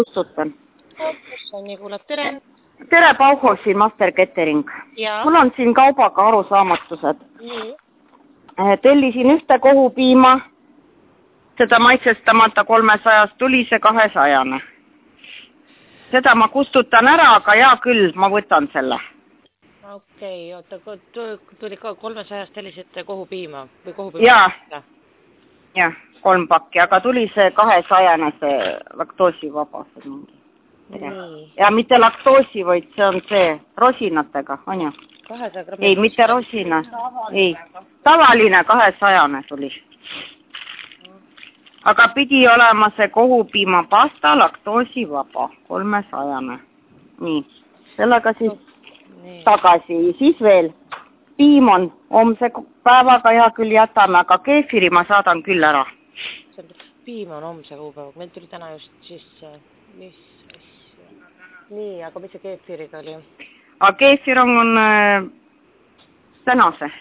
kustutan. Nii kuulab, tere. Tere, Pauho siin, Master Catering. Mul on siin kaubaga arusaamatused. Nii. Tellisin ühte kohupiima, seda maitsestamata 300, tuli see 200. Seda ma kustutan ära, aga hea küll, ma võtan selle. Okei, oota, tuli ka 300 tellisite kohupiima või kohupiima? Jah, 3 pakki, aga tuli see 200, see laktoosivaba. Ja mitte laktoosi, vaid see on see rosinatega, on ju? 200 grammi. Ei, mitte rosina. Ei, tavaline 200 tuli. Aga pidi olema see kohupiima pasta laktoosivaba, 300. Nii, sellega siis tagasi. Siis veel, piim on homse päevaga hea küll jätame, aga keefiri ma saadan küll ära. Piim on homse kuupäevaga, meil tuli täna just sisse. Nii, aga mis see keefiriga oli? Aga keefir on tänase.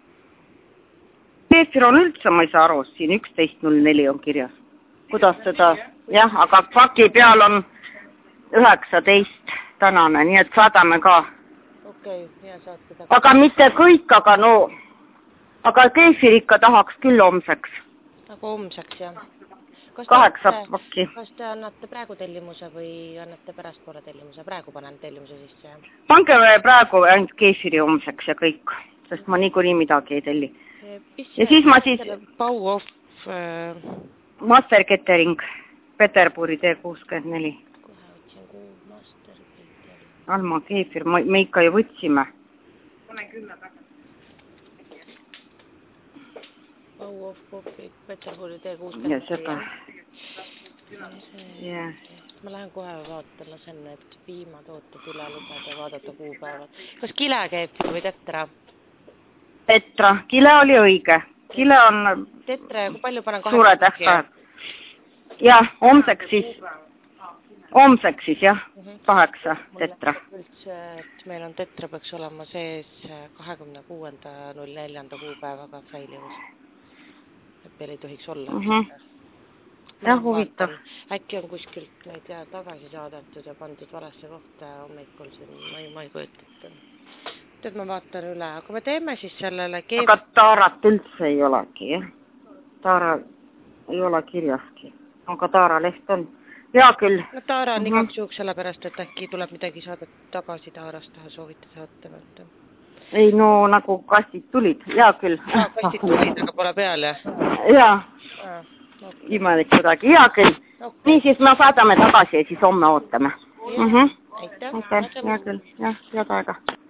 Keefir on üldse, ma ei saa aru, siin 11.04 on kirjas. Kuidas seda? Jah, aga paki peal on 19 tänane, nii et saadame ka. Okei, hea saatke tagasi. Aga mitte kõik, aga no, aga keefir ikka tahaks küll homseks. Nagu homseks, jah. 8 pakki. Kas te annate praegu tellimuse või annate pärast poole tellimuse? Praegu panen tellimuse sisse, jah. Pange praegu ainult keefiri homseks ja kõik, sest ma niikuinii midagi ei telli. Ja siis ma siis... Pauhof... Master Catering, Peterburi tee 64. Kohe otsin kuu Master Catering. Alma keefir, me ikka ju võtsime. Pane 10 tagasi. Pauhof, Peterburi tee 64. Ja seda. Ma lähen kohe vaatan, lasen need piimatooted üle lugeda ja vaadata kuupäevad. Kas kile keefir või tetra? Tetra, kile oli õige. Kile on tetra ja kui palju panen suure tähtajad. Jah, homseks siis, jah, 8 tetra. Üldse, et meil on tetra peaks olema sees 26.04. kuupäevaga failimus. Et meil ei tohiks olla. Jah, huvitav. Äkki on kuskilt neid tagasi saadatud ja pandud valesse kohta hommikul siin, ma ei kujuta. Et ma vaatan üle, aga me teeme siis sellele Aga taarat üldse ei olegi, jah? Taara ei ole kirjaski. Aga taara leht on. Hea küll. No taara on igaks juhuks sellepärast, et äkki tuleb midagi saada tagasi taarast, taha soovite saata. Ei, no nagu kastid tulid. Hea küll. Kastid tulid, aga pole peal, jah? Jaa. Imelik kuidagi. Hea küll. Nii, siis me saadame tagasi ja siis homme ootame. Aitäh. Hea küll. Jah, head aega.